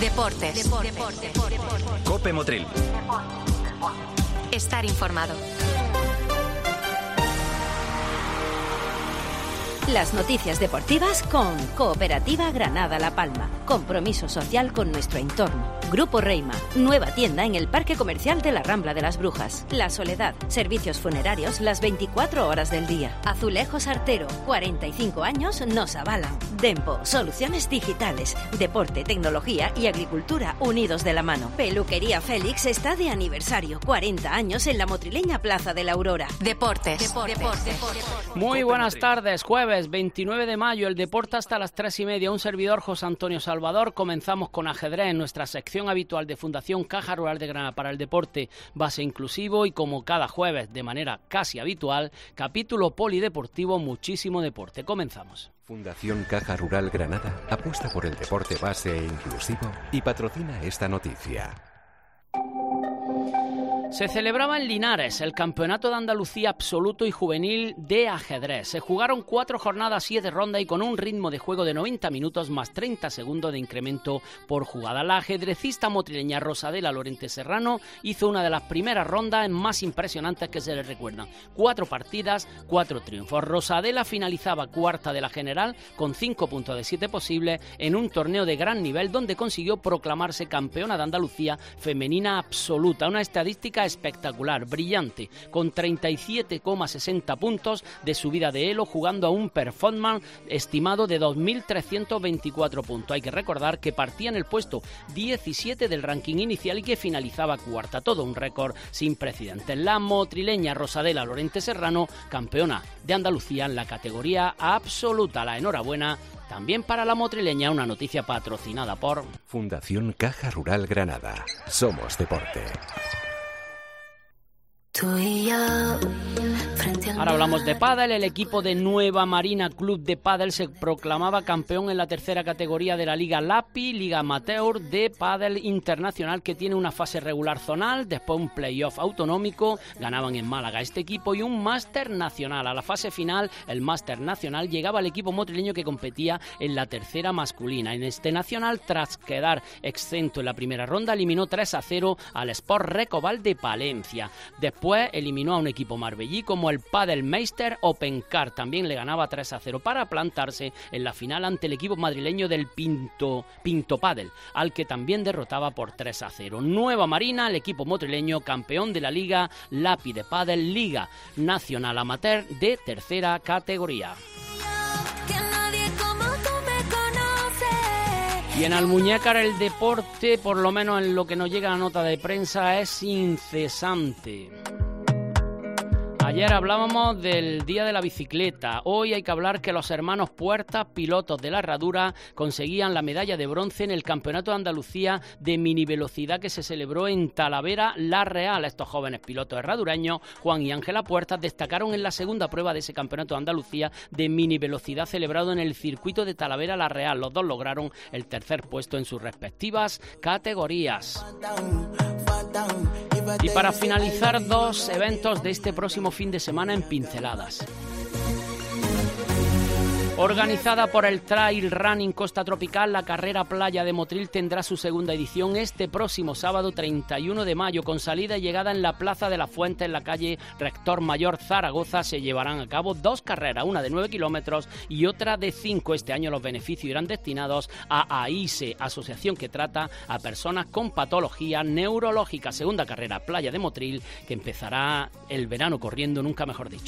Deportes. Cope Motril. Estar informado. Las noticias deportivas con Cooperativa Granada La Palma. Compromiso social con nuestro entorno. Grupo Reima. Nueva tienda en el Parque Comercial de la Rambla de las Brujas. La Soledad. Servicios funerarios las 24 horas del día. Azulejos Artero. 45 años nos avalan. Dempo. Soluciones digitales. Deporte, tecnología y agricultura unidos de la mano. Peluquería Félix está de aniversario. 40 años en la motrileña Plaza de la Aurora. Deportes. Muy buenas tardes. Jueves 29 de mayo, el deporte hasta las 3:30. Un servidor, José Antonio Salvador. Comenzamos con ajedrez en nuestra sección habitual de Fundación Caja Rural de Granada para el Deporte Base Inclusivo, y como cada jueves, de manera casi habitual, capítulo polideportivo, muchísimo deporte. Comenzamos. Fundación Caja Rural Granada apuesta por el deporte base e inclusivo y patrocina esta noticia. Se celebraba en Linares el Campeonato de Andalucía Absoluto y Juvenil de Ajedrez. Se jugaron 4 jornadas, 7 rondas y con un ritmo de juego de 90 minutos más 30 segundos de incremento por jugada. La ajedrecista motrileña Rosadela Lorente Serrano hizo una de las primeras rondas más impresionantes que se le recuerdan. 4 partidas, 4 triunfos. Rosadela finalizaba cuarta de la general con 5 puntos de 7 posibles en un torneo de gran nivel donde consiguió proclamarse campeona de Andalucía femenina absoluta. Una estadística espectacular, brillante, con 37,60 puntos de subida de elo, jugando a un performance estimado de 2.324 puntos. Hay que recordar que partía en el puesto 17 del ranking inicial y que finalizaba cuarta. Todo un récord sin precedentes. La motrileña Rosadela Lorente Serrano, campeona de Andalucía en la categoría absoluta. La enhorabuena también para la motrileña, una noticia patrocinada por Fundación Caja Rural Granada. Somos deporte. Ahora hablamos de pádel. El equipo de Nueva Marina Club de Pádel se proclamaba campeón en la tercera categoría de la Liga LAPI, Liga Amateur de Pádel Internacional, que tiene una fase regular zonal, después un playoff autonómico. Ganaban en Málaga este equipo y un máster nacional. A la fase final, el máster nacional, llegaba el equipo motrileño que competía en la tercera masculina. En este nacional, tras quedar exento en la primera ronda, eliminó 3-0 al Sport Recoval de Palencia. Después eliminó a un equipo marbellí como el Padelmeister Opencar. También le ganaba 3-0 para plantarse en la final ante el equipo madrileño del Pinto Padel, al que también derrotaba por 3-0. Nueva Marina, el equipo motrileño, campeón de la Liga LAPI de Padel, Liga Nacional Amateur de tercera categoría. Y en Almuñécar el deporte, por lo menos en lo que nos llega a la nota de prensa, es incesante. Ayer hablábamos del Día de la Bicicleta. Hoy hay que hablar que los hermanos Puertas, pilotos de la Herradura, conseguían la medalla de bronce en el Campeonato de Andalucía de mini velocidad que se celebró en Talavera La Real. Estos jóvenes pilotos herradureños, Juan y Ángela Puertas, destacaron en la segunda prueba de ese Campeonato de Andalucía de mini velocidad celebrado en el circuito de Talavera La Real. Los dos lograron el tercer puesto en sus respectivas categorías. Y para finalizar, 2 eventos de este próximo fin de semana en pinceladas. Organizada por el Trail Running Costa Tropical, la carrera Playa de Motril tendrá su segunda edición este próximo sábado 31 de mayo, con salida y llegada en la Plaza de la Fuente, en la calle Rector Mayor, Zaragoza. Se llevarán a cabo 2 carreras, una de 9 kilómetros y otra de 5. Este año los beneficios irán destinados a AISE, asociación que trata a personas con patología neurológica. Segunda carrera Playa de Motril, que empezará el verano corriendo, nunca mejor dicho.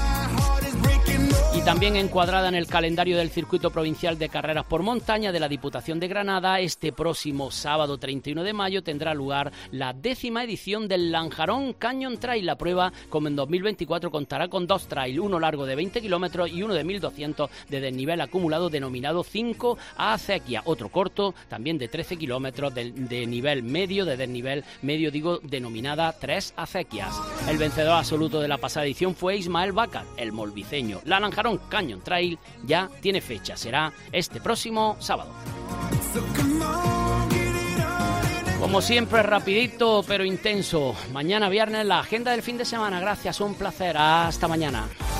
Y también encuadrada en el calendario del Circuito Provincial de Carreras por Montaña de la Diputación de Granada, este próximo sábado 31 de mayo tendrá lugar la 10ª edición del Lanjarón Canyon Trail. La prueba, como en 2024, contará con 2 trails, uno largo de 20 kilómetros y uno de 1.200 de desnivel acumulado, denominado 5 acequias. Otro corto, también de 13 kilómetros de nivel medio, de desnivel medio, denominada 3 acequias. El vencedor absoluto de la pasada edición fue Ismael Bacar, el molviceño. La Lanjarón Canyon Trail ya tiene fecha, será este próximo sábado. Como siempre, rapidito pero intenso. Mañana viernes la agenda del fin de semana. Gracias, un placer. Hasta mañana.